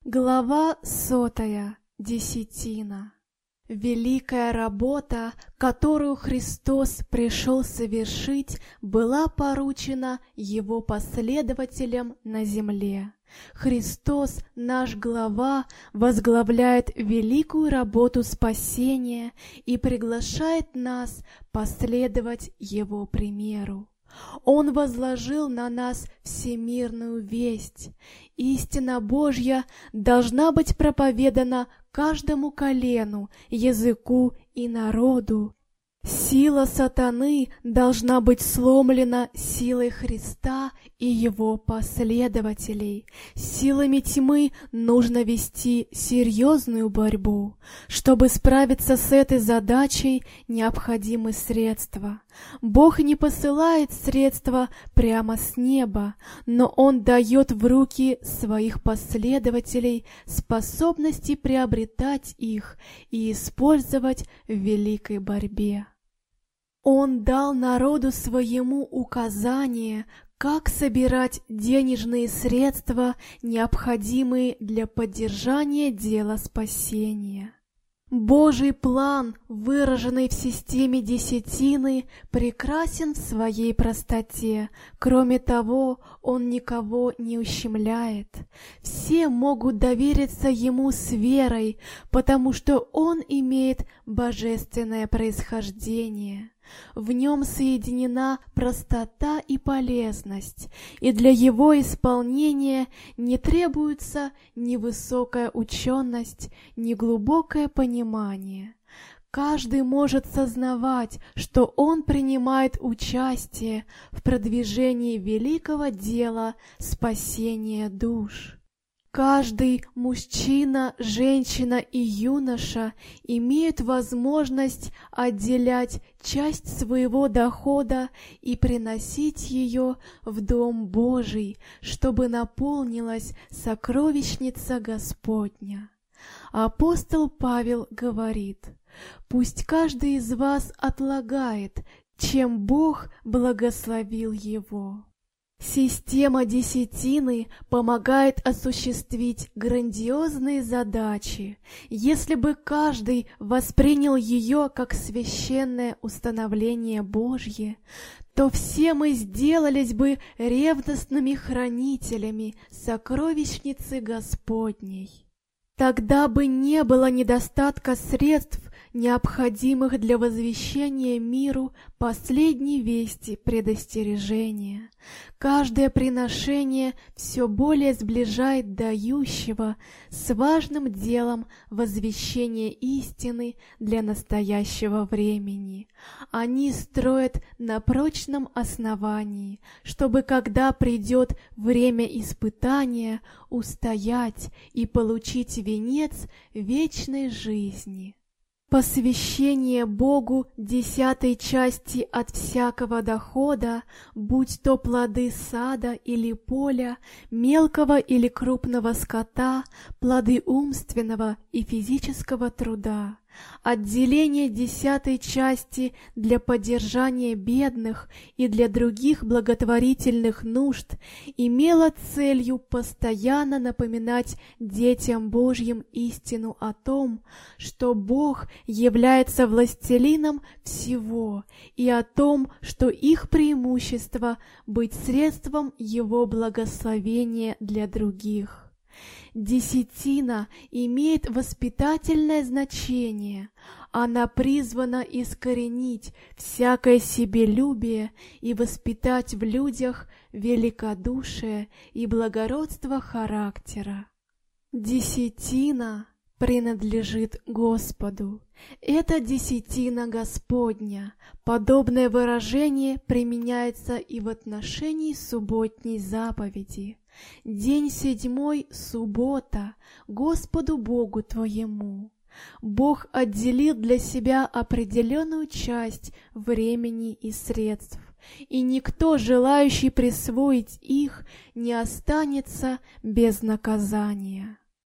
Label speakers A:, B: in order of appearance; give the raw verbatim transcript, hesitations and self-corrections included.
A: Глава сотая. Десятина. Великая работа, которую Христос пришел совершить, была поручена Его последователям на земле. Христос, наш глава, возглавляет великую работу спасения и приглашает нас последовать Его примеру. Он возложил на нас всемирную весть. Истина Божья должна быть проповедана каждому колену, языку и народу. Сила сатаны должна быть сломлена силой Христа и Его последователей. Силами тьмы нужно вести серьезную борьбу. Чтобы справиться с этой задачей, необходимы средства. Бог не посылает средства прямо с неба, но Он дает в руки своих последователей способности приобретать их и использовать в великой борьбе. Он дал народу своему указание, как собирать денежные средства, необходимые для поддержания дела спасения. Божий план, выраженный в системе десятины, прекрасен в своей простоте. Кроме того, он никого не ущемляет. Все могут довериться ему с верой, потому что он имеет божественное происхождение. В нем соединена простота и полезность, и для его исполнения не требуется ни высокая ученость, ни глубокое понимание. Каждый может сознавать, что он принимает участие в продвижении великого дела спасения душ. Каждый мужчина, женщина и юноша имеют возможность отделять часть своего дохода и приносить ее в Дом Божий, чтобы наполнилась сокровищница Господня. Апостол Павел говорит: «Пусть каждый из вас отлагает, чем Бог благословил его». Система десятины помогает осуществить грандиозные задачи. Если бы каждый воспринял ее как священное установление Божье, то все мы сделались бы ревностными хранителями сокровищницы Господней. Тогда бы не было недостатка средств, необходимых для возвещения миру последней вести предостережения. Каждое приношение все более сближает дающего с важным делом возвещения истины для настоящего времени. Они строят на прочном основании, чтобы, когда придет время испытания, устоять и получить венец вечной жизни. Посвящение Богу десятой части от всякого дохода, будь то плоды сада или поля, мелкого или крупного скота, плоды умственного и физического труда. Отделение десятой части для поддержания бедных и для других благотворительных нужд имело целью постоянно напоминать детям Божьим истину о том, что Бог является властелином всего, и о том, что их преимущество — быть средством Его благословения для других. Десятина имеет воспитательное значение. Она призвана искоренить всякое себелюбие и воспитать в людях великодушие и благородство характера. Десятина принадлежит Господу. Это десятина Господня. Подобное выражение применяется и в отношении субботней заповеди. День седьмой — суббота, Господу Богу твоему. Бог отделил для себя определенную часть времени и средств, и никто, желающий присвоить их, не останется без наказания.